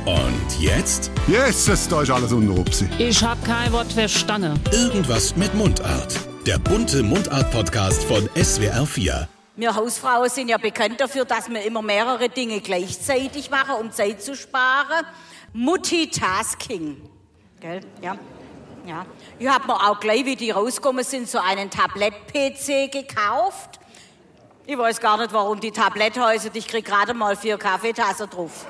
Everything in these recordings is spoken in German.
Und jetzt? Jesus, da ist alles unter Rupsi. Ich hab kein Wort verstanden. Irgendwas mit Mundart. Der bunte Mundart-Podcast von SWR4. Wir Hausfrauen sind ja bekannt dafür, dass wir immer mehrere Dinge gleichzeitig machen, um Zeit zu sparen. Multitasking. Gell? Ja. Ja. Ich habe mir auch gleich, wie die rausgekommen sind, so einen Tablett-PC gekauft. Ich weiß gar nicht, warum die Tablett heißt. Ich krieg gerade mal 4 Kaffeetassen drauf.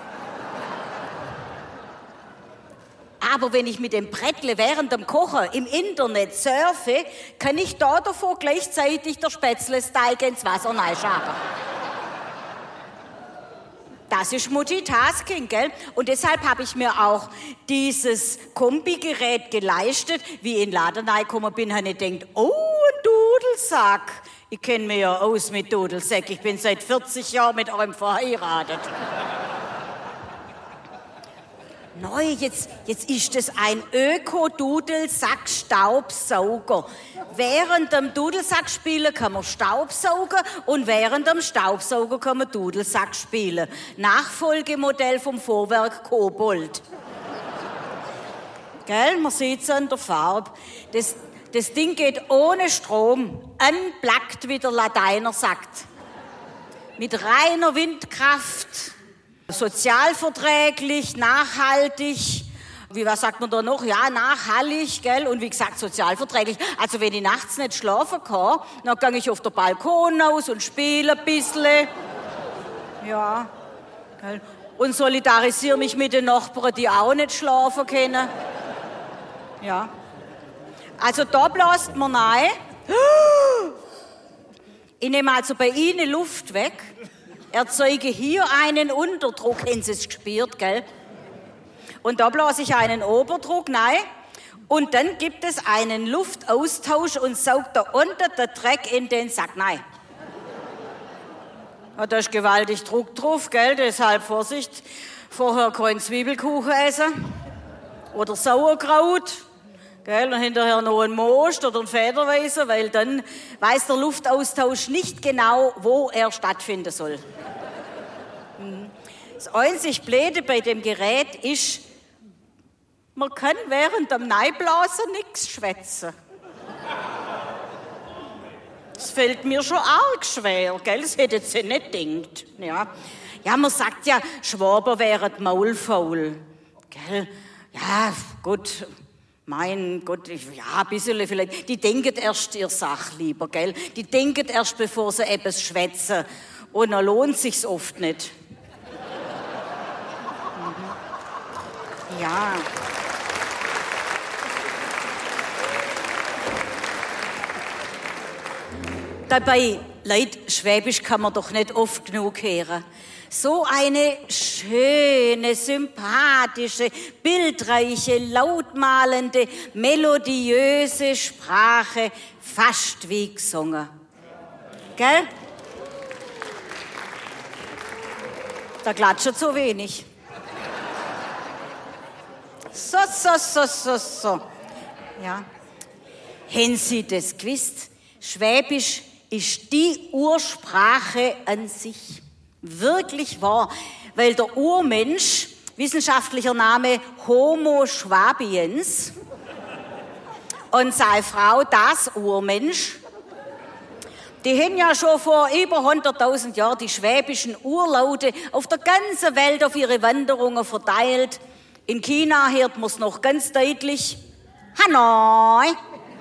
Aber wenn ich mit dem Brettle während dem Kochen im Internet surfe, kann ich da davor gleichzeitig der Spätzle-Steig ins Wasser reinschaben. Das ist Multitasking, gell? Und deshalb habe ich mir auch dieses Kombigerät geleistet. Wie ich in den Laden reingekommen bin, habe ich gedacht, oh, ein Dudelsack. Ich kenne mich ja aus mit Dudelsäck. Ich bin seit 40 Jahren mit einem verheiratet. Neu, jetzt ist es ein Öko-Dudelsack-Staubsauger. Während dem Dudelsack spielen kann man Staubsaugen und während dem Staubsauger kann man Dudelsack spielen. Nachfolgemodell vom Vorwerk Kobold. Gell, man sieht es an der Farbe. Das Ding geht ohne Strom, unplugged, wie der Lateiner sagt. Mit reiner Windkraft. Sozialverträglich, nachhaltig, was sagt man da noch? Ja, nachhaltig, gell? Und wie gesagt, sozialverträglich. Also wenn ich nachts nicht schlafen kann, dann gehe ich auf den Balkon aus und spiele ein bisschen. Ja, gell? Und solidarisiere mich mit den Nachbarn, die auch nicht schlafen können. Ja. Also da bläst man rein. Ich nehme also bei Ihnen Luft weg. Erzeuge hier einen Unterdruck, haben Sie es gespürt, gell? Und da blase ich einen Oberdruck rein und dann gibt es einen Luftaustausch und saugt da unten den Dreck in den Sack rein. Ja, da ist gewaltig Druck drauf, gell? Deshalb Vorsicht, vorher kein Zwiebelkuchen essen oder Sauerkraut, gell? Und hinterher noch ein Most oder ein Federweißer, weil dann weiß der Luftaustausch nicht genau, wo er stattfinden soll. Das einzig Blöde bei dem Gerät ist, man kann während dem Neiblasen nichts schwätzen. Das fällt mir schon arg schwer, gell? Das hätte sie nicht gedacht. Ja, man sagt ja, Schwaber wären maulfaul, gell? Ja, gut. Mein Gott, ja, ein bisschen vielleicht. Die denken erst ihre Sache lieber, gell? Die denken erst, bevor sie etwas schwätzen. Und dann lohnt sich's oft nicht. Ja. Dabei, Leute, Schwäbisch kann man doch nicht oft genug hören. So eine schöne, sympathische, bildreiche, lautmalende, melodiöse Sprache, fast wie gesungen. Gell? Da klatscht so wenig. So. Ja. Haben Sie das gewusst? Schwäbisch ist die Ursprache an sich. Wirklich wahr, weil der Urmensch, wissenschaftlicher Name Homo schwabiens, und seine Frau, das Urmensch, die haben ja schon vor über 100.000 Jahren die schwäbischen Urlaute auf der ganzen Welt auf ihre Wanderungen verteilt. In China hört man es noch ganz deutlich. Hanoi.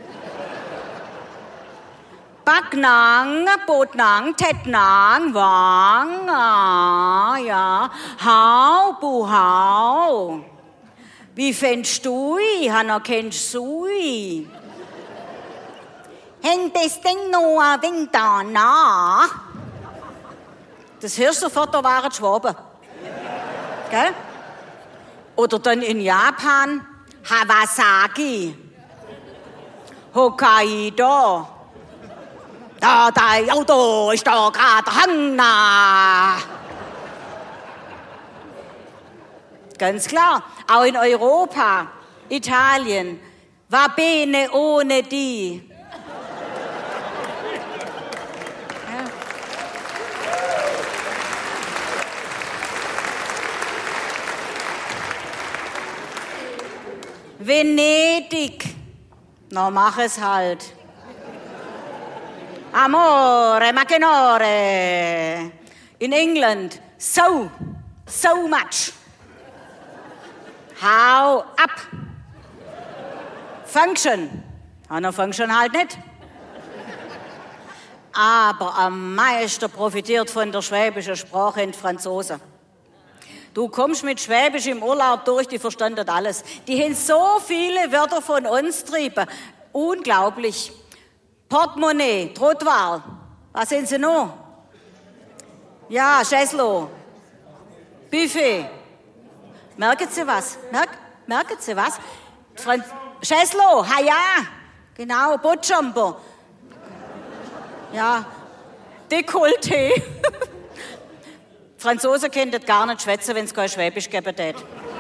Backnang, Botnang, Tetnang, Wang, ja, Hau, Buhau. Wie fändst du, Hanna, kennst du? Hängt das Ding noch ein wenig da nach? Das hörst du sofort, da waren die Schwaben. Gell? Oder dann in Japan, Hawasaki, Hokkaido. Da, dein Auto ist da gerade Hanna. Ganz klar, auch in Europa, Italien, va bene ohne die. Venedig. Na, mach es halt. Amore, macinore. In England, so much. Hau ab. Function. Na, Function halt nicht. Aber am meisten profitiert von der schwäbischen Sprache in Franzosen. Du kommst mit Schwäbisch im Urlaub durch, die verstehen das alles. Die haben so viele Wörter von uns getrieben. Unglaublich. Portemonnaie, Trottoir. Was sind sie noch? Ja, Cheslo. Buffet. Merken Sie was? Merken Sie was? Cheslo, ja. Genau, Botjumper. Ja, Dekolleté. Franzosen können das gar nicht schwätzen, wenn es kein Schwäbisch geben tät.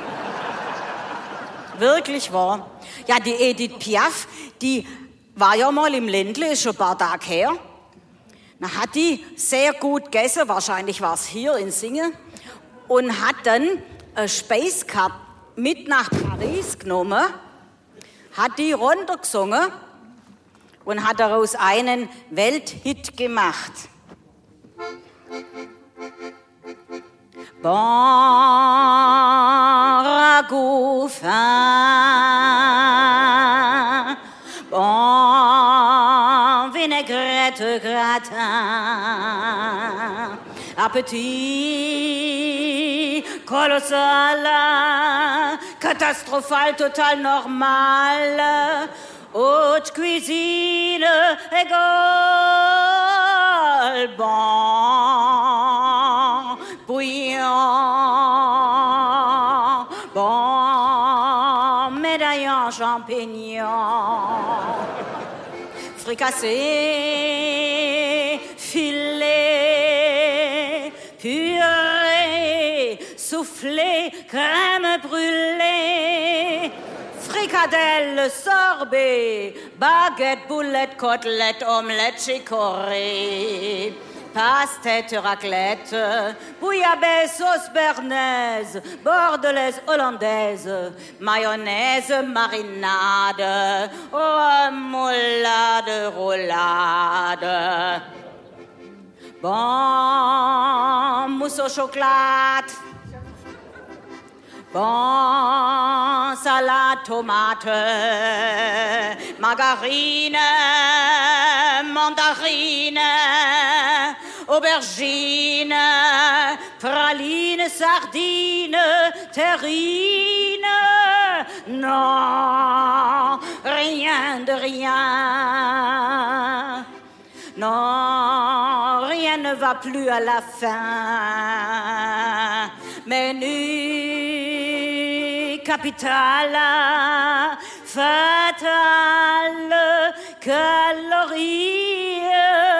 Wirklich wahr. Ja, die Edith Piaf, die war ja mal im Ländle, ist schon ein paar Tage her. Dann hat die sehr gut gegessen, wahrscheinlich war es hier in Singen, und hat dann eine Speiskarte mit nach Paris genommen, hat die runtergesungen und hat daraus einen Welthit gemacht. Bon ragout fin, bon vinaigrette gratin, appétit colossal, katastrophal, total normal, haute cuisine égale, bon bouillon, bon médaille en champignons, fricassé, filet, purée, soufflé, crème brûlée, fricadelle, sorbet, baguette, boulette, côtelette, omelette, chicorée, pastète, raclette, bouillabaisse, sauce bernaise, bordelaise, hollandaise, mayonnaise, marinade, remoulade, roulade. Bon, mousse au chocolat. Bon, salade, tomate, margarine, mandarine, aubergine, praline, sardine, terrine. Non, rien de rien. Non, rien ne va plus à la fin. Menu capital, fatal, calories,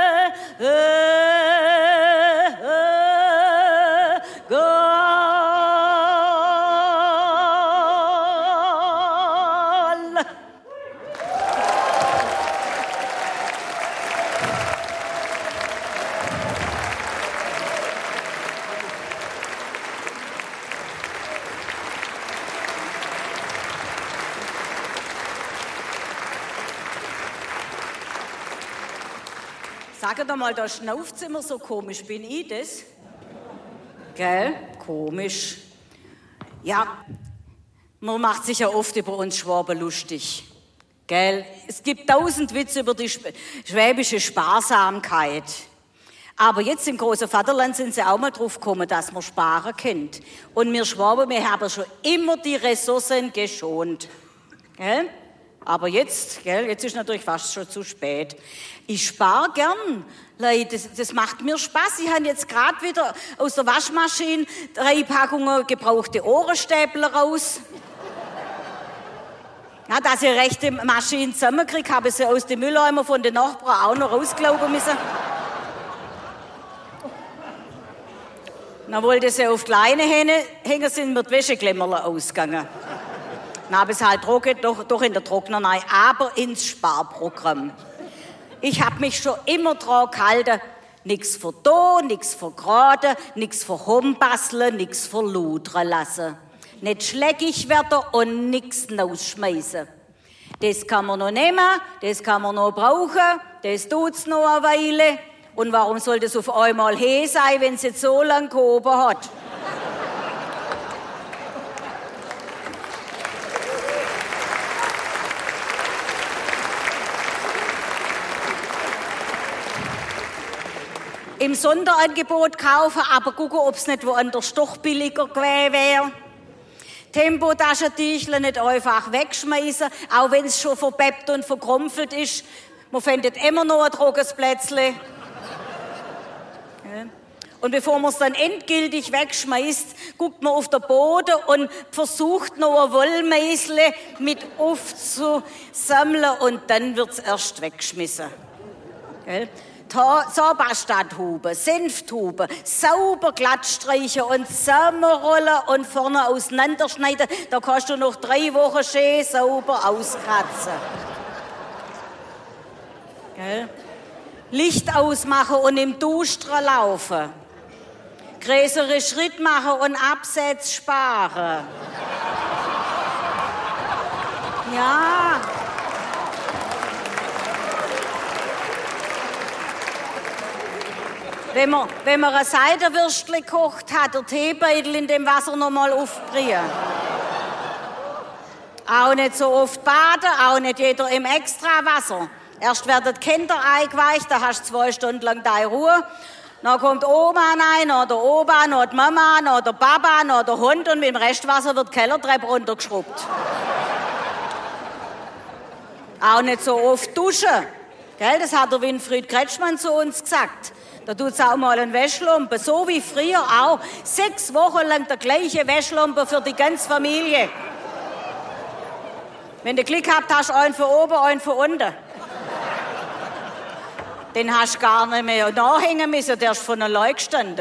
Sag doch mal, da schnauft's immer so komisch. Bin ich das? Gell? Komisch. Ja, man macht sich ja oft über uns Schwaben lustig. Gell? Es gibt 1000 Witze über die schwäbische Sparsamkeit. Aber jetzt im großen Vaterland sind sie auch mal drauf gekommen, dass man sparen kennt. Und wir Schwaben, wir haben schon immer die Ressourcen geschont. Gell? Aber jetzt, gell, jetzt ist natürlich fast schon zu spät. Ich spare gern, Leute, das macht mir Spaß. Ich habe jetzt gerade wieder aus der Waschmaschine 3 Packungen gebrauchte Ohrenstäbler raus. Ja, dass ich rechte Maschine zusammenkriege, habe ich sie aus den Mülleimer von den Nachbarn auch noch rausglauben müssen. Dann wollte ich sie auf die Leine hängen, sind mir die Wäscheklemmerle ausgegangen. Dann habe ich es halt doch in der Trocknerei, aber ins Sparprogramm. Ich habe mich schon immer dran gehalten, nichts für da, nichts für gerade, nichts für rumbasteln, nichts für ludern lassen. nicht schleckig werden und nichts rausschmeißen. Das kann man noch nehmen, das kann man noch brauchen, das tut's noch eine Weile. Und warum soll das auf einmal sein, wenn es jetzt so lange gehoben hat? Im Sonderangebot kaufen, aber gucken, ob es nicht woanders doch billiger gewesen wäre. Tempotaschentüchle nicht einfach wegschmeißen, auch wenn es schon verbeppt und verkrumpelt ist. Man findet immer noch ein trockenes Plätzle. Ja. Und bevor man es dann endgültig wegschmeißt, guckt man auf den Boden und versucht noch ein Wollmeisle mit aufzusammeln und dann wird es erst weggeschmissen. Ja. Zahnpastatube, Senftube, sauber glatt streichen und zusammenrollen und vorne auseinanderschneiden. Da kannst du noch 3 Wochen schön sauber auskratzen. Gell? Licht ausmachen und im Duschstrom laufen. Größere Schritt machen und Absätze sparen. Ja. Wenn man ein Seidenwürstchen gekocht hat, der Teebeutel in dem Wasser nochmal aufbringen. Auch nicht so oft baden, auch nicht jeder im Extrawasser. Erst werden die Kinder eingeweicht, da hast du 2 Stunden lang deine Ruhe. Dann kommt Oma rein, oder der Opa, oder die Mama, oder der Papa, oder der Hund und mit dem Restwasser wird die Kellertreppe runtergeschrubbt. Auch nicht so oft duschen. Gell, das hat der Winfried Kretschmann zu uns gesagt. Da tut's auch mal einen Wäschlumpen, so wie früher auch. 6 Wochen lang der gleiche Wäschlumpen für die ganze Familie. Wenn du Glück habt, hast du einen von oben, einen von unten. Den hast du gar nicht mehr nachhängen müssen, der ist von allein gestanden.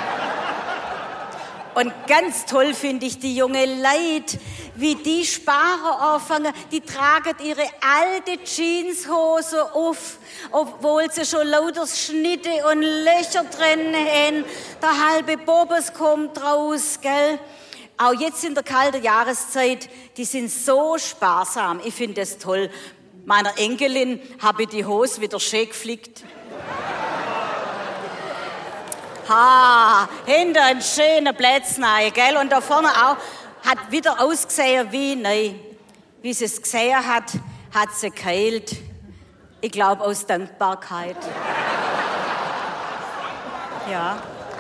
Und ganz toll finde ich die jungen Leute, wie die Sparer anfangen. Die tragen ihre alte Jeanshose auf, obwohl sie schon lauter Schnitte und Löcher drin haben. Der halbe Bobes kommt raus, gell? Auch jetzt in der kalten Jahreszeit, die sind so sparsam. Ich finde das toll. Meiner Enkelin habe ich die Hose wieder schön geflickt. Hinter einen schönen Plätzen, gell? Und da vorne auch, hat wieder ausgesehen wie neu. Wie sie es gesehen hat, hat sie geheilt. Ich glaube, aus Dankbarkeit. Ja.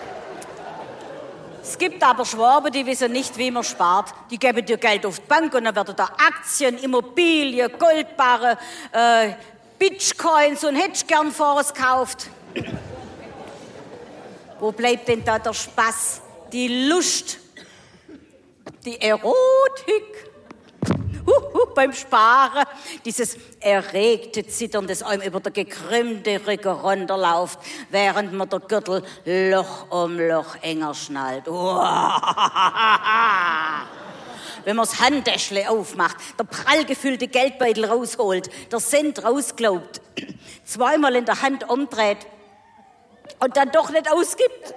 Es gibt aber Schwaben, die wissen nicht, wie man spart. Die geben dir Geld auf die Bank und dann werden da Aktien, Immobilien, Goldbarren, Bitcoins und hättest gern Fonds gekauft. Wo bleibt denn da der Spaß, die Lust, die Erotik beim Sparen? Dieses erregte Zittern, das einem über der gekrümmte Rücken runterläuft, während man der Gürtel Loch um Loch enger schnallt. Wenn man das Handtäschle aufmacht, der prall gefüllte Geldbeutel rausholt, der Cent rausglaubt, 2-mal in der Hand umdreht, und dann doch nicht ausgibt.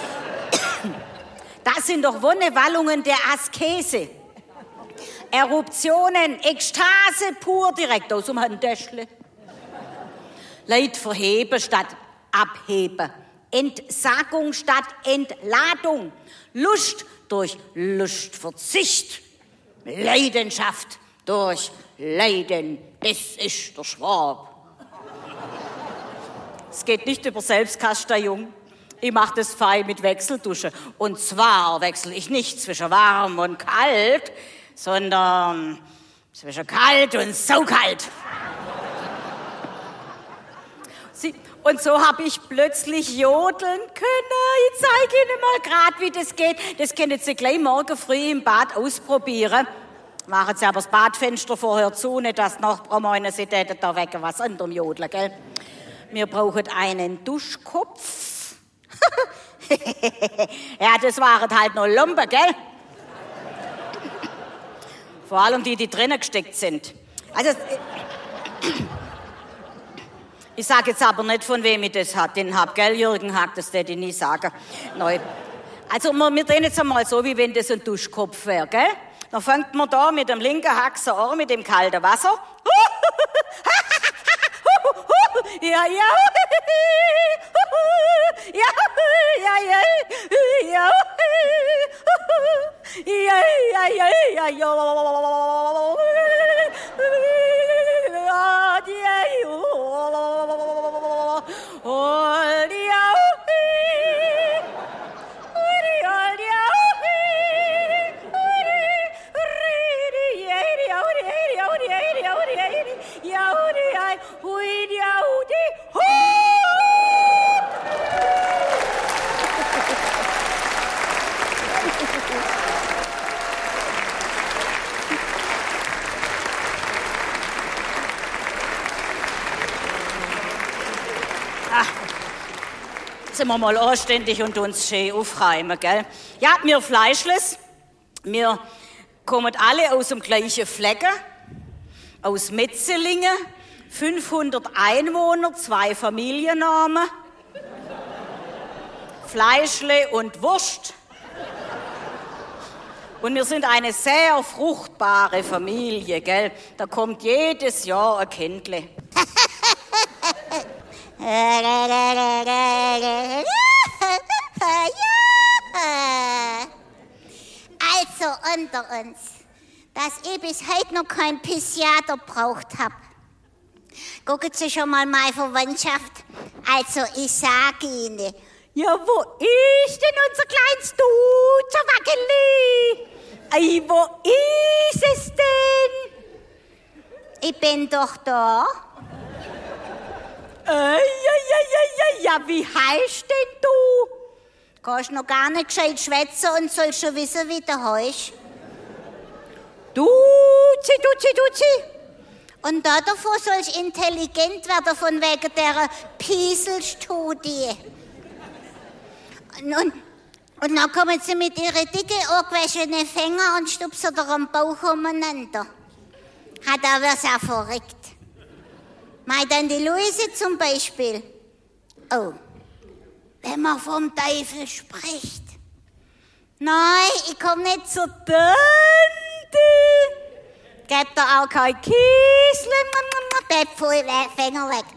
Das sind doch Wonnewallungen der Askese. Eruptionen, Ekstase pur direkt aus dem Handtäschle. Leid verheben statt abheben. Entsagung statt Entladung. Lust durch Lustverzicht. Leidenschaft durch Leiden. Das ist der Schwab. Es geht nicht über Selbstkasteiung. Ich mache das fein mit Wechseldusche. Und zwar wechsle ich nicht zwischen warm und kalt, sondern zwischen kalt und saukalt. Und so habe ich plötzlich jodeln können. Ich zeige Ihnen mal gerade, wie das geht. Das können Sie gleich morgen früh im Bad ausprobieren. Machen Sie aber das Badfenster vorher zu, nicht dass Nachbarn meinen, Sie täten da weg was anderem jodeln, gell? Wir brauchen einen Duschkopf. Ja, das waren halt noch Lumpen, gell? Vor allem die drinnen gesteckt sind. Also, ich sage jetzt aber nicht, von wem ich das den hab, gell, Jürgen Hack, das hätte ich nie sagen. Neu. Also wir drehen jetzt einmal so, wie wenn das ein Duschkopf wäre, gell? Dann fängt man da mit dem linken Haxen an, mit dem kalten Wasser. Ja, ja. Ja, ja, ja. Ja, ja, ja, ja, ja, ja. Sind wir mal anständig und uns schön aufräumen, gell? Ja, wir Fleischles, wir kommen alle aus dem gleichen Flecken, aus Metzelingen, 500 Einwohner, 2 Familiennamen, Fleischle und Wurst. Und wir sind eine sehr fruchtbare Familie, gell? Da kommt jedes Jahr ein Kindle. Also unter uns, dass ich bis heute noch kein Psychiater gebraucht hab. Gucken Sie schon mal meine Verwandtschaft. Also ich sage Ihnen, Ja, wo ist denn unser kleines Wackeli? Ei, wo ist es denn? ich bin doch da. Ja, wie heißt denn du? Kannst noch gar nicht gescheit schwätzen und sollst schon wissen, wie du heißt. Duzi. Und davor sollst du intelligent werden, von wegen der Piesel-Studie. Und dann kommen sie mit ihren dicken, angewaschenen Fingern und stupsen dir am Bauch umeinander. Da wir's auch verrückt. Dann die Luise zum Beispiel. Oh, wenn man vom Teufel spricht. Nein, ich komm nicht zur Tante. Gebt da auch kein Kiesle. Bleib voll Finger weg.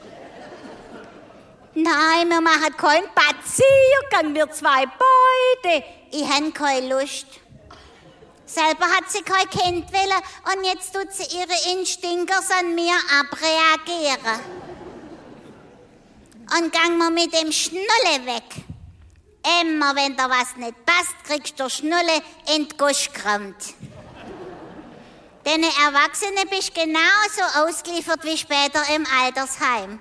Nein, wir machen keinen Spaziergang, wir 2 beide. Ich habe keine Lust. Selber hat sie kein Kind wollen und jetzt tut sie ihre Instinkte an mir abreagieren. Und gang mal mit dem Schnulle weg. Immer wenn da was nicht passt, kriegst du Schnulle in die Gusch gerammt. Denn Erwachsene bist genauso ausgeliefert wie später im Altersheim.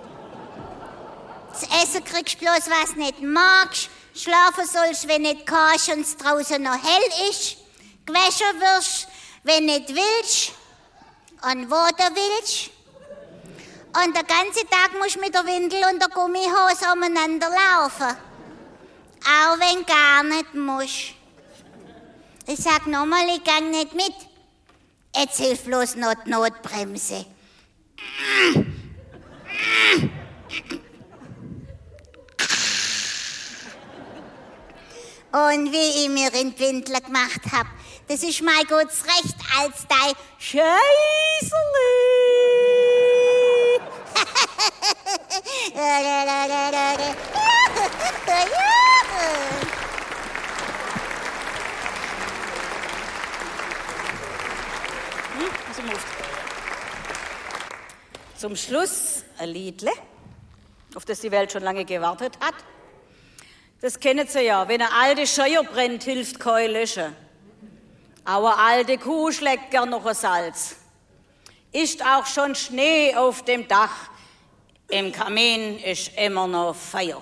Das Essen kriegst du bloß, was nicht magst. Schlafen sollst, wenn nicht kannst und es draußen noch hell ist. Gewaschen wirst, wenn nicht willst. Und wo du willst. Und den ganzen Tag musst du mit der Windel und der Gummihose umeinander laufen. Auch wenn gar nicht musst. Ich sag nochmal, ich gang nicht mit. Jetzt hilft bloß noch die Notbremse. Und wie ich mir in die Windel gemacht hab, das ist mein gutes Recht als dein Scheißerli. Zum Schluss ein Liedle, auf das die Welt schon lange gewartet hat. Das kennen Sie ja, wenn eine alte Scheuer brennt, hilft kein Löschen. Auch eine alte Kuh schlägt gern noch ein Salz. Ist auch schon Schnee auf dem Dach, im Kamin ist immer noch Feuer.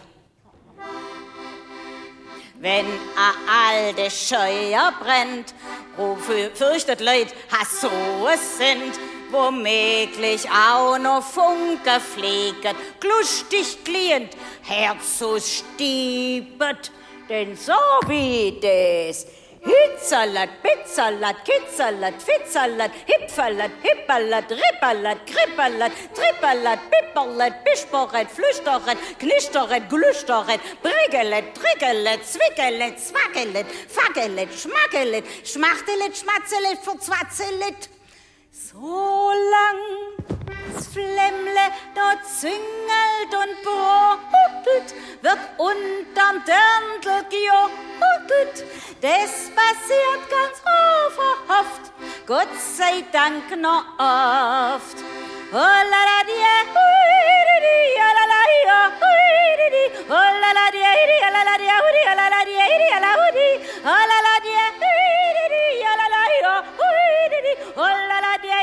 Wenn eine alte Scheuer brennt, fürchtet Leute, so es sind, womöglich auch noch Funke fliegen, lustig glühend, Herz so stiebet, denn so wie das Hitsalat, Bitsalat, Kitsalat, Fitsalat, Hipfalat, Hippalat, Rippalat, Krippalat, Trippalat, Pipperlet, Bischboret, Flüsteret, Knisteret, Glüsteret, Briggelet, Triggelet, Zwickelet, Zwackelet, Fackelet, Schmackelet, Schmachtelet, Schmatzelet, Verzwatzelet. So lang das Flämmle dort zingelt und brodelt, wird unterm Dirndl gejodelt. Das passiert ganz unverhofft, Gott sei Dank noch oft. Oh la la dia, oh la la dia, oh la la dia, oh la la dia, oh la la dia, oh la la dia, oh la la dia, oh la la dia, oh la la dia,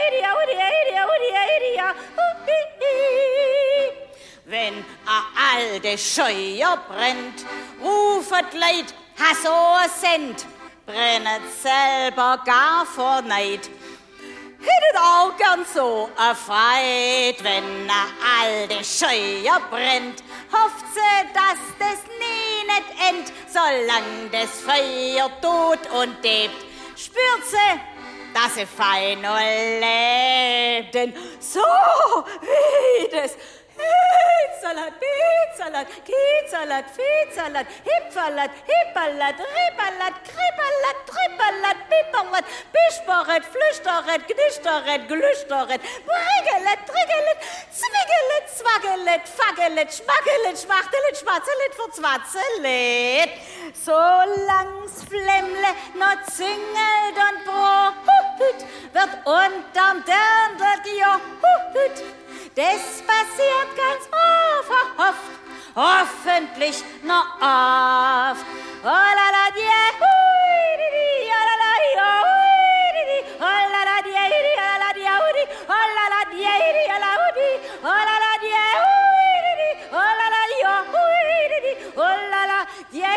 wenn a alte Scheuer brennt, rufet Leid, ha so sind, brennet selber gar vor Neid. Hättet auch gern so a Freit, wenn a alte Scheuer brennt, hofft sie, dass das nie nicht end, solang das Feuer tut und lebt, spürt sie, dass sie fein und lebt, denn so wie das Hitsalat, Bitsalat, Kitsalat, Fitsalat, Hipfalat, Hippalat, Rippalat, Krippalat, Trippalat, Pipperlet, Bischboret, Flüsteret, Knisteret, Glüsteret, Briggelet, Triggelet, Zwickelet, Zwackelet, Fackelet, Schmackelet, Schmachtelet, Schmatzelet, Verzwatzelet. Solang's Flämmle noch zingelt und brodelt, wird unterm Dirndl gejodelt. Das passiert ganz unverhofft, hoffentlich noch oft. Oh la la dia, oh la la dia, oh la la dia, oh la dia, oh la la dia, oh la la dia, oh la la dia, oh la la dia,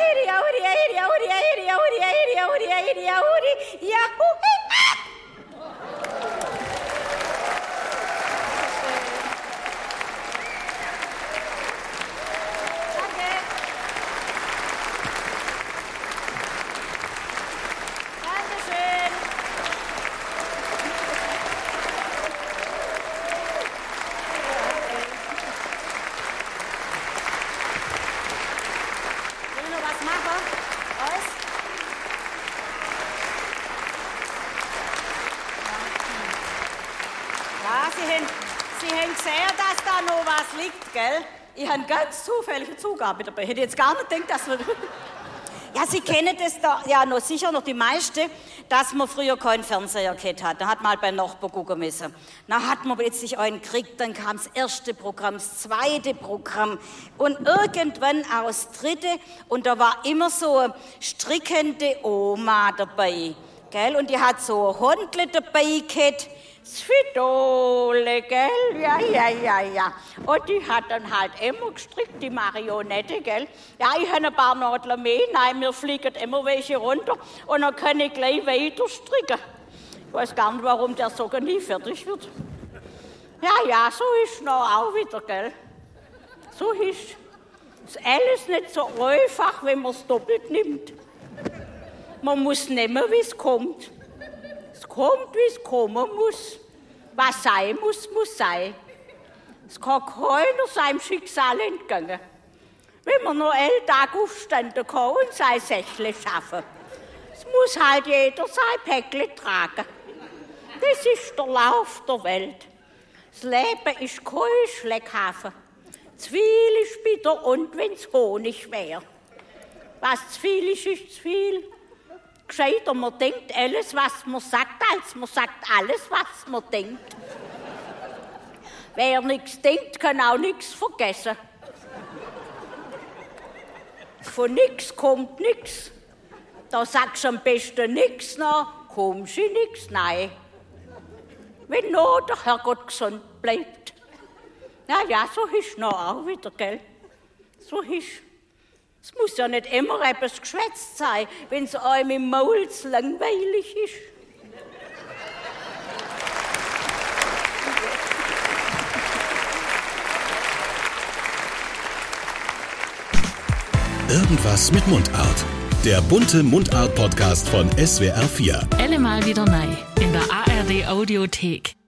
Sie haben gesehen, dass da noch was liegt, gell? Ich habe ganz zufällige Zugabe dabei. Ich hätte jetzt gar nicht gedacht, dass wir... Ja, Sie kennen das da, ja, noch sicher noch die meisten, dass man früher keinen Fernseher gehabt hat. Da hat man halt bei Nachbarn gucken müssen. Dann hat man plötzlich einen gekriegt, dann kam das erste Programm, das zweite Programm und irgendwann auch das dritte. Und da war immer so eine strickende Oma dabei, gell? Und die hat so ein Hundle dabei gehabt, das Fidole, gell? Ja. Und die hat dann halt immer gestrickt, die Marionette, gell? Ja, ich habe ein paar Nadeln mehr, nein, mir fliegen immer welche runter und dann kann ich gleich weiter stricken. Ich weiß gar nicht, warum der Socker nie fertig wird. Ja, so ist es noch auch wieder, gell? So ist es. Alles nicht so einfach, wenn man es doppelt nimmt. Man muss nehmen, wie es kommt. Es kommt, wie es kommen muss. Was sein muss, muss sein. Es kann keiner seinem Schicksal entgehen. Wenn man nur 11 Tage aufstehen kann und sein Sächle schaffen. Es muss halt jeder sein Päckchen tragen. Das ist der Lauf der Welt. Das Leben ist kein Schleckhafen. Zu viel ist bitter und wenn's Honig wäre. Was zu viel ist, ist zu viel. Gescheiter, man denkt alles, was man sagt, als man sagt alles, was man denkt. Wer nichts denkt, kann auch nichts vergessen. Von nichts kommt nichts. Da sagst du am besten nichts, dann kommst du nichts, nein. Wenn nur der Herrgott gesund bleibt. Ja, so ist noch auch wieder, gell? So ist. Es muss ja nicht immer etwas geschwätzt sein, wenn es einem im Maul zu langweilig ist. Irgendwas mit Mundart. Der bunte Mundart-Podcast von SWR 4. Allemal wieder neu in der ARD Audiothek.